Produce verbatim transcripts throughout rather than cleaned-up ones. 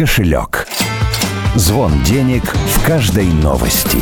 кошелек. Звон денег в каждой новости.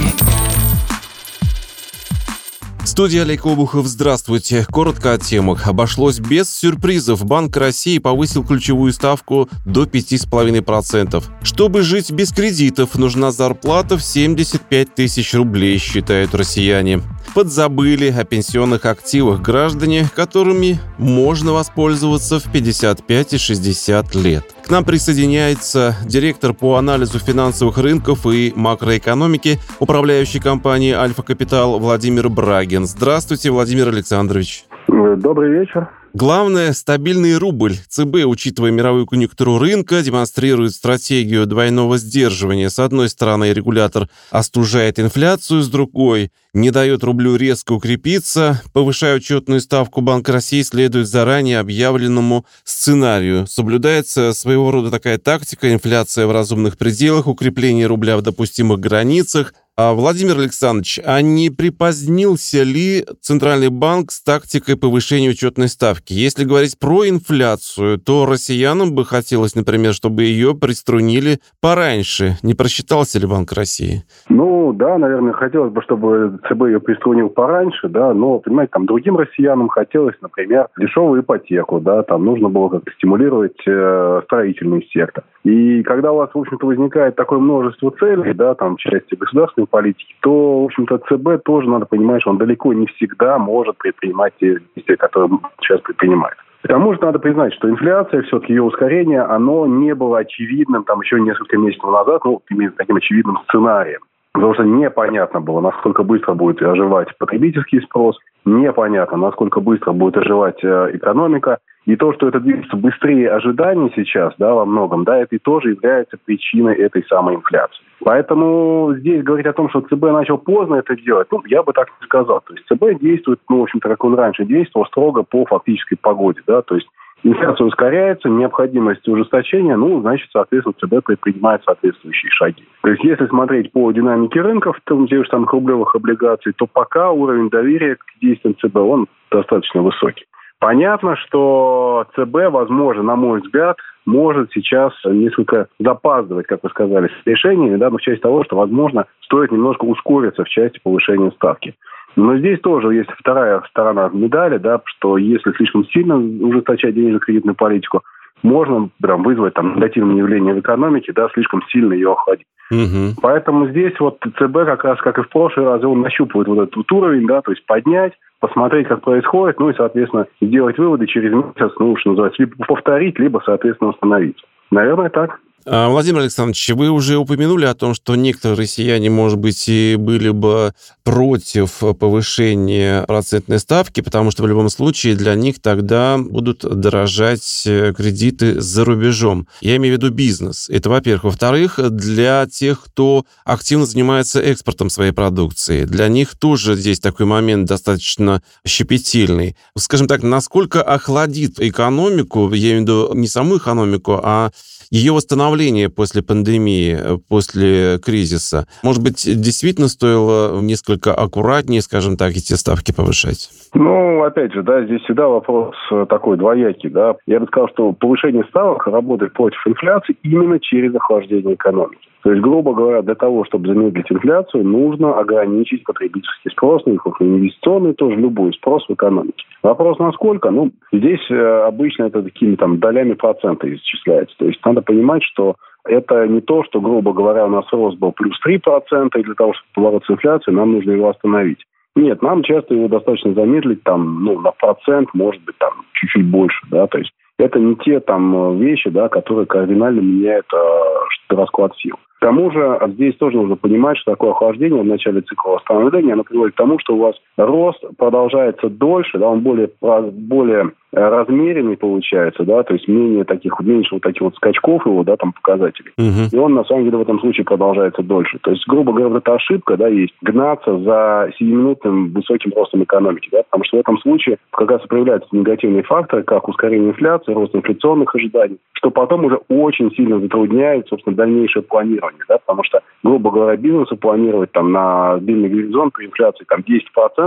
Студия Олег Обухов. Здравствуйте. Коротко о темах. Обошлось без сюрпризов. Банк России повысил ключевую ставку до пять целых пять десятых процента. Чтобы жить без кредитов, нужна зарплата в семьдесят пять тысяч рублей, считают россияне. Подзабыли о пенсионных активах граждане, которыми можно воспользоваться в пятьдесят пять и шестьдесят лет. К нам присоединяется директор по анализу финансовых рынков и макроэкономики управляющей компании «Альфа Капитал» Владимир Брагин. Здравствуйте, Владимир Александрович. Добрый вечер. Главное, стабильный рубль. ЦБ, учитывая мировую конъюнктуру рынка, демонстрирует стратегию двойного сдерживания. С одной стороны, регулятор остужает инфляцию, с другой не дает рублю резко укрепиться. Повышая учетную ставку, Банк России следует заранее объявленному сценарию. Соблюдается своего рода такая тактика: инфляция в разумных пределах, укрепление рубля в допустимых границах. А, Владимир Александрович, а не припозднился ли Центральный банк с тактикой повышения учетной ставки? Если говорить про инфляцию, то россиянам бы хотелось, например, чтобы ее приструнили пораньше. Не просчитался ли Банк России? Ну, да, наверное, хотелось бы, чтобы ЦБ ее приструнил пораньше, да, но, понимаете, там другим россиянам хотелось, например, дешевую ипотеку, да, там нужно было как-то стимулировать э, строительный сектор. И когда у вас, в общем-то, возникает такое множество целей, да, там, в части государственной политики, то, в общем-то, ЦБ тоже, надо понимать, что он далеко не всегда может предпринимать те действия, которые сейчас предпринимает. К тому же надо признать, что инфляция, все-таки ее ускорение, оно не было очевидным там еще несколько месяцев назад, ну, именно таким очевидным сценарием. Потому что непонятно было, насколько быстро будет оживать потребительский спрос, непонятно, насколько быстро будет оживать э, экономика. И то, что это движется быстрее ожиданий сейчас, да, во многом, да, это и тоже является причиной этой самой инфляции. Поэтому здесь говорить о том, что ЦБ начал поздно это делать, ну, я бы так не сказал. То есть ЦБ действует, ну, в общем-то, как он раньше действовал, строго по фактической погоде, да, то есть инфляция ускоряется, необходимость ужесточения, ну, значит, соответственно, ЦБ предпринимает соответствующие шаги. То есть, если смотреть по динамике рынков, тех же самых рублевых облигаций, то пока уровень доверия к действиям ЦБ, он достаточно высокий. Понятно, что ЦБ, возможно, на мой взгляд, может сейчас несколько запаздывать, как вы сказали, с решениями, да, но в части того, что, возможно, стоит немножко ускориться в части повышения ставки. Но здесь тоже есть вторая сторона медали, да, что если слишком сильно ужесточать денежно-кредитную политику, можно прям вызвать там негативное явление в экономике, да, слишком сильно ее охладить. Угу. Поэтому здесь вот ЦБ как раз, как и в прошлый раз, он нащупывает вот этот уровень, да, то есть поднять, посмотреть, как происходит, ну и, соответственно, сделать выводы через месяц, ну, что называется, либо повторить, либо, соответственно, остановиться. Наверное, так. Владимир Александрович, вы уже упомянули о том, что некоторые россияне, может быть, и были бы против повышения процентной ставки, потому что в любом случае для них тогда будут дорожать кредиты за рубежом. Я имею в виду бизнес. Это, во-первых. Во-вторых, для тех, кто активно занимается экспортом своей продукции, для них тоже здесь такой момент достаточно щепетильный. Скажем так, насколько охладит экономику, я имею в виду не саму экономику, а ее восстановление после пандемии, после кризиса. Может быть, действительно стоило несколько аккуратнее, скажем так, эти ставки повышать? Ну, опять же, да, здесь всегда вопрос такой двоякий, да. Я бы сказал, что повышение ставок работает против инфляции именно через охлаждение экономики. То есть, грубо говоря, для того, чтобы замедлить инфляцию, нужно ограничить потребительский спрос, ну, инвестиционный тоже, любой спрос в экономике. Вопрос насколько? Ну, здесь э, обычно это такими там долями процента исчисляется. То есть, надо понимать, что это не то, что, грубо говоря, у нас рост был плюс три процента, и для того, чтобы бороться с инфляцией, нам нужно его остановить. Нет, нам часто его достаточно замедлить, там, ну, на процент, может быть, там, чуть-чуть больше, да, то есть это не те там вещи, да, которые кардинально меняют э, расклад сил. К тому же здесь тоже нужно понимать, что такое охлаждение в начале цикла восстановления, оно приводит к тому, что у вас рост продолжается дольше, да, он более, более размеренный получается, да, то есть менее таких, меньше вот таких вот скачков его, да, там показателей. Угу. И он на самом деле в этом случае продолжается дольше. То есть, грубо говоря, вот эта ошибка, да, есть гнаться за сиюминутным высоким ростом экономики, да, потому что в этом случае как раз проявляются негативные факторы, как ускорение инфляции, рост инфляционных ожиданий, что потом уже очень сильно затрудняет, собственно, дальнейшее планирование, да, потому что, грубо говоря, бизнесу планировать там на длинный горизонт при инфляции там десять процентов,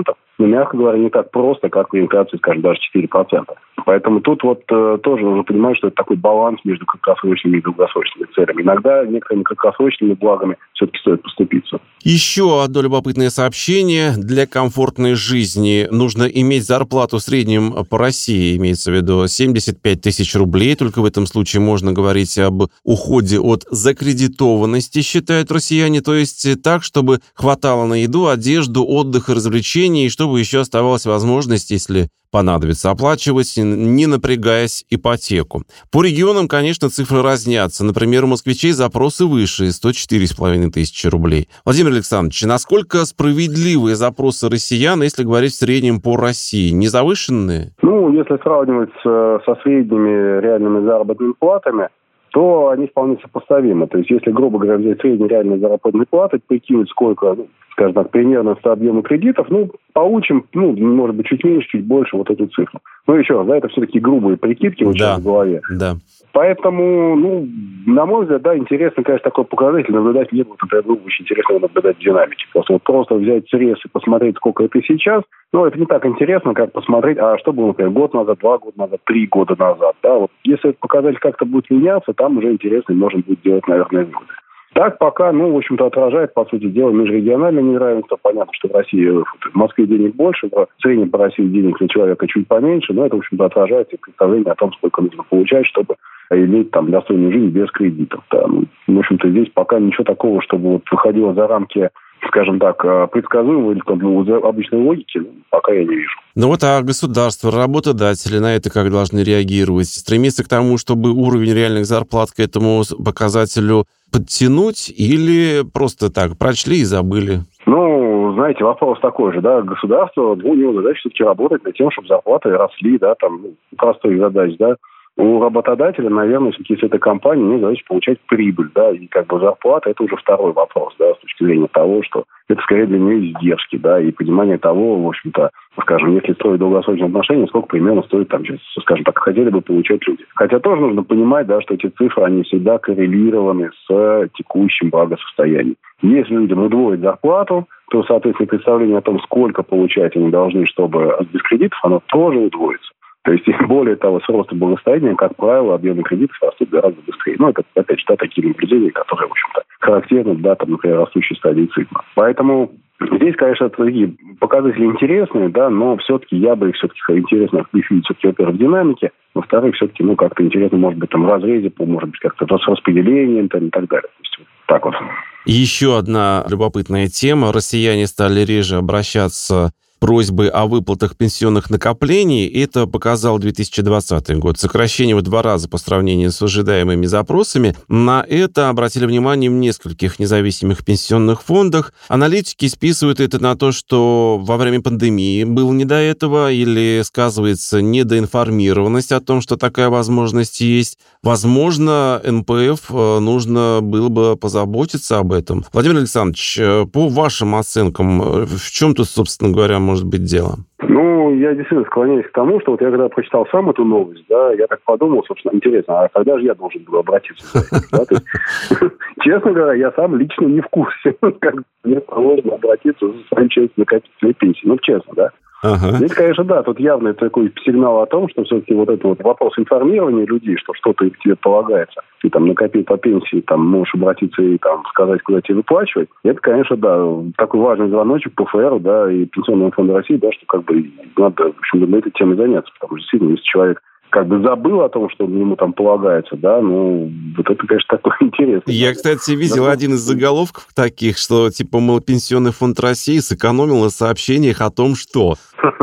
ну, мягко говоря, не так просто, как при инфляции, скажем, даже четыре процента. Поэтому тут вот э, тоже нужно понимать, что это такой баланс между краткосрочными и долгосрочными целями. Иногда некоторыми краткосрочными благами все-таки стоит поступиться. Еще одно любопытное сообщение. Для комфортной жизни нужно иметь зарплату в среднем по России, имеется в виду семьдесят пять тысяч рублей. Только в этом случае можно говорить об уходе от закредитованности, считают россияне. То есть так, чтобы хватало на еду, одежду, отдых и развлечения, и чтобы еще оставалась возможность, если понадобится, оплачивать, не напрягаясь ипотеку. По регионам, конечно, цифры разнятся. Например, у москвичей запросы выше, сто четыре с половиной тысячи рублей. Владимир Александрович, насколько справедливые запросы россиян, если говорить в среднем по России, не завышенные? Ну, если сравнивать с, со средними реальными заработными платами, то они вполне сопоставимы. То есть, если, грубо говоря, взять средние реальные заработные платы, прикинуть, сколько, ну, скажем так, примерно с объема кредитов, ну, получим, ну, может быть, чуть меньше, чуть больше вот эту цифру. Ну, еще раз, да, это все-таки грубые прикидки вот да, сейчас в голове. Да. Поэтому, ну, на мой взгляд, да, интересно, конечно, такой показатель наблюдать не было. Например, было очень интересно наблюдать динамики. Просто вот просто взять срез и посмотреть, сколько это сейчас, ну, это не так интересно, как посмотреть, а что было, например, год назад, два года назад, три года назад, да, вот если этот показатель как-то будет меняться, там уже интересно, можно будет делать, наверное, выводы. Так пока, ну, в общем-то, отражает, по сути дела, межрегиональное неравенство. Понятно, что в России, в Москве денег больше, в среднем по России денег на человека чуть поменьше, но это, в общем-то, отражает и представление о том, сколько нужно получать, чтобы иметь там достойную жизнь без кредитов. Да. Ну, в общем-то, здесь пока ничего такого, чтобы вот выходило за рамки, скажем так, предсказуемой или там, ну, обычной логики, ну, пока я не вижу. Ну вот, а государство, работодатели на это как должны реагировать? Стремиться к тому, чтобы уровень реальных зарплат к этому показателю подтянуть, или просто так, прочли и забыли? Ну, знаете, вопрос такой же, да, государство, ну, у него задача все-таки работать над тем, чтобы зарплаты росли, да, там, ну, простых задач, да. У работодателя, наверное, все-таки с этой компанией не задача получать прибыль, да, и как бы зарплата – это уже второй вопрос, да, с точки зрения того, что это скорее для нее издержки, да, и понимание того, в общем-то, скажем, если строить долгосрочные отношения, сколько примерно стоит, там, скажем так, хотели бы получать люди. Хотя тоже нужно понимать, да, что эти цифры, они всегда коррелированы с текущим благосостоянием. Если людям удвоить зарплату, то, соответственно, представление о том, сколько получать они должны, чтобы без кредитов, оно тоже удвоится. То есть, более того, с ростом благосостояния, как правило, объемы кредитов растут гораздо быстрее. Ну, это, опять же, да, такие наблюдения, которые, в общем-то, характерны для, там, например, растущей стадии цикла. Поэтому здесь, конечно, такие показатели интересные, да, но все-таки я бы их все-таки интересно видеть, все-таки, во-первых, в динамике, во-вторых, все-таки, ну, как-то интересно, может быть, там, в разрезе, по, может быть, как-то с распределением там, и так далее. То есть, вот так вот. Еще одна любопытная тема. Россияне стали реже обращаться просьбы о выплатах пенсионных накоплений. Это показал две тысячи двадцатый год. Сокращение в два раза по сравнению с ожидаемыми запросами. На это обратили внимание в нескольких независимых пенсионных фондах. Аналитики списывают это на то, что во время пандемии было не до этого, или сказывается недоинформированность о том, что такая возможность есть. Возможно, эн пэ эф нужно было бы позаботиться об этом. Владимир Александрович, по вашим оценкам, в чем тут, собственно говоря, может быть дело? Ну, я действительно склоняюсь к тому, что вот я когда прочитал сам эту новость, да, я так подумал, собственно, интересно, а когда же я должен был обратиться? Да? То есть, честно говоря, я сам лично не в курсе, как мне положено обратиться за своей частью накопительной пенсии. Ну, честно, да. Ага. Здесь, конечно, да, тут явный такой сигнал о том, что все-таки вот это вот вопрос информирования людей, что что-то тебе полагается, ты там накопил по пенсии, там можешь обратиться и там сказать, куда тебе выплачивать. Это, конечно, да, такой важный звоночек по эф эр, да, и Пенсионному фонду России, да, что как бы надо, в общем, этой темой заняться, потому что действительно, если человек как бы забыл о том, что ему там полагается, да, ну, вот это, конечно, такое интересно. Я, кстати, видел да, один из заголовков таких, что, типа, мол, Пенсионный фонд России сэкономил на сообщениях о том, что...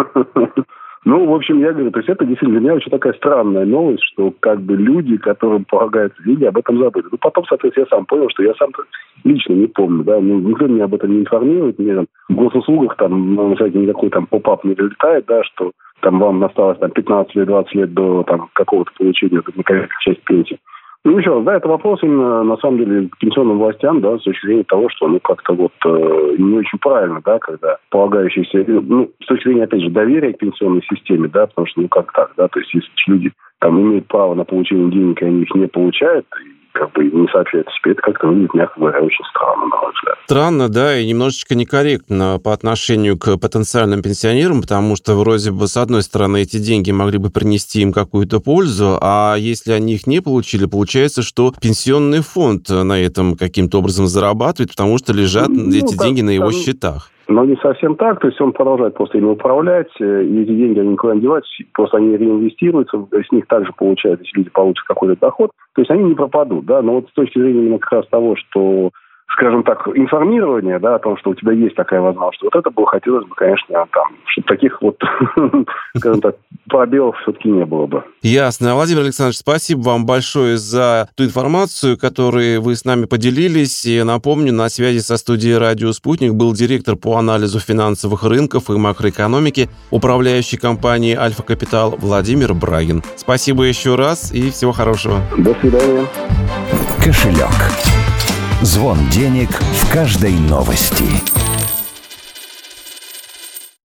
Ну, в общем, я говорю, то есть это действительно для меня очень такая странная новость, что как бы люди, которым полагаются деньги, об этом забыли. Ну, потом, соответственно, я сам понял, что я сам лично не помню, да, никто меня об этом не информирует, мне там в госуслугах там, на сайте никакой там поп-ап не вылетает, да, что там вам осталось там пятнадцать лет, двадцать лет до там какого-то получения, наконец, часть пенсии. Ну, еще раз, да, это вопрос именно, на самом деле, к пенсионным властям, да, с точки зрения того, что, ну, как-то вот э, не очень правильно, да, когда полагающиеся, ну, с точки зрения, опять же, доверия к пенсионной системе, да, потому что, ну, как так, да, то есть, если люди там имеют право на получение денег, и они их не получают, как бы не сообщают о себе, это как-то выглядит, мягко говоря, очень странно, на мой взгляд. Странно, да, и немножечко некорректно по отношению к потенциальным пенсионерам, потому что вроде бы, с одной стороны, эти деньги могли бы принести им какую-то пользу, а если они их не получили, получается, что пенсионный фонд на этом каким-то образом зарабатывает, потому что лежат ну, эти так, деньги на его там... счетах. Но не совсем так, то есть он продолжает просто ими управлять, и эти деньги, они никуда не деваются, просто они реинвестируются, с них также получают, если люди получат какой-то доход, то есть они не пропадут, да, но вот с точки зрения именно как раз того, что, скажем так, информирование, да, о том, что у тебя есть такая возможность, вот это бы хотелось бы, конечно, там, чтобы таких вот, скажем так, пробелов все-таки не было бы. Ясно. Владимир Александрович, спасибо вам большое за ту информацию, которой вы с нами поделились. И напомню, на связи со студией «Радио Спутник» был директор по анализу финансовых рынков и макроэкономики управляющей компании «Альфа Капитал» Владимир Брагин. Спасибо еще раз и всего хорошего. До свидания. Кошелек. Звон денег в каждой новости.